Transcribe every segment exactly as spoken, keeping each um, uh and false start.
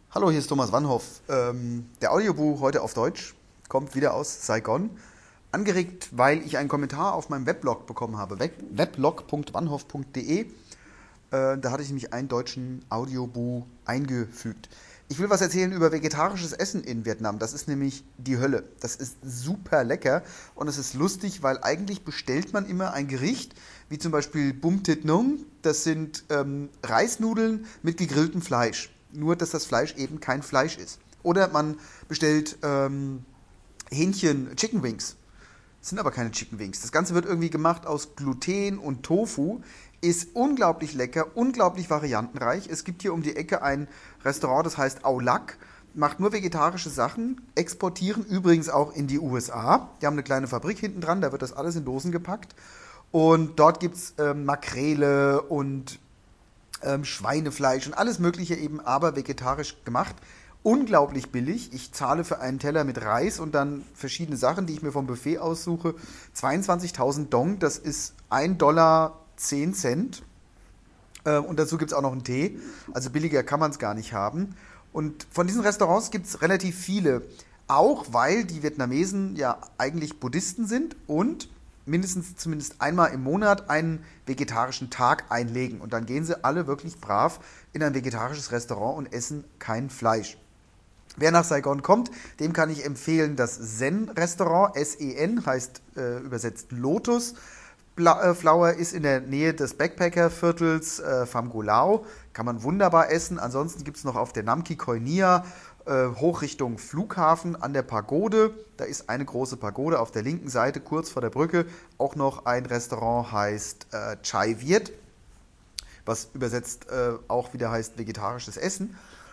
Hallo, hier ist Thomas Wannhoff. Ähm, der Audiobuch heute auf Deutsch kommt wieder aus Saigon. Angeregt, weil ich einen Kommentar auf meinem Weblog bekommen habe. Web weblog punkt wannhoff punkt de. Äh, da hatte ich nämlich einen deutschen Audiobuch eingefügt. Ich will was erzählen über vegetarisches Essen in Vietnam. Das ist nämlich die Hölle. Das ist super lecker und es ist lustig, weil eigentlich bestellt man immer ein Gericht, wie zum Beispiel Bum Thit Nung. Das sind ähm, Reisnudeln mit gegrilltem Fleisch. Nur, dass das Fleisch eben kein Fleisch ist. Oder man bestellt ähm, Hähnchen, Chicken Wings. Das sind aber keine Chicken Wings. Das Ganze wird irgendwie gemacht aus Gluten und Tofu. Ist unglaublich lecker, unglaublich variantenreich. Es gibt hier um die Ecke ein Restaurant, das heißt Aulak. Macht nur vegetarische Sachen, exportieren übrigens auch in die U S A. Die haben eine kleine Fabrik hinten dran, da wird das alles in Dosen gepackt. Und dort gibt es ähm, Makrele und ähm, Schweinefleisch und alles Mögliche eben, aber vegetarisch gemacht. Unglaublich billig. Ich zahle für einen Teller mit Reis und dann verschiedene Sachen, die ich mir vom Buffet aussuche, zweiundzwanzigtausend Dong. Das ist ein Dollar zehn Cent. Äh, und dazu gibt es auch noch einen Tee. Also billiger kann man es gar nicht haben. Und von diesen Restaurants gibt es relativ viele. Auch weil die Vietnamesen ja eigentlich Buddhisten sind und mindestens zumindest einmal im Monat einen vegetarischen Tag einlegen. Und dann gehen sie alle wirklich brav in ein vegetarisches Restaurant und essen kein Fleisch. Wer nach Saigon kommt, dem kann ich empfehlen das Zen-Restaurant. S E N heißt äh, übersetzt Lotus. Bla äh, Flower ist in der Nähe des Backpacker-Viertels äh, Pham Ngo Lao. Kann man wunderbar essen. Ansonsten gibt es noch auf der Nam Ki Khoi Nia äh, hoch Richtung Flughafen an der Pagode. Da ist eine große Pagode auf der linken Seite, kurz vor der Brücke. Auch noch ein Restaurant heißt äh, Chai Viet, was übersetzt äh, auch wieder heißt vegetarisches Essen.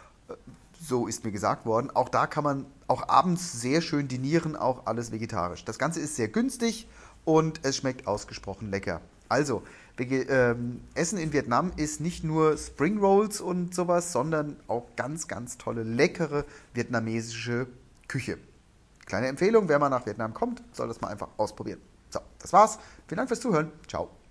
So ist mir gesagt worden. Auch da kann man auch abends sehr schön dinieren, auch alles vegetarisch. Das Ganze ist sehr günstig und es schmeckt ausgesprochen lecker. Also, Vege ähm, Essen in Vietnam ist nicht nur Spring Rolls und sowas, sondern auch ganz, ganz tolle, leckere vietnamesische Küche. Kleine Empfehlung, wer mal nach Vietnam kommt, soll das mal einfach ausprobieren. So, das war's. Vielen Dank fürs Zuhören. Ciao.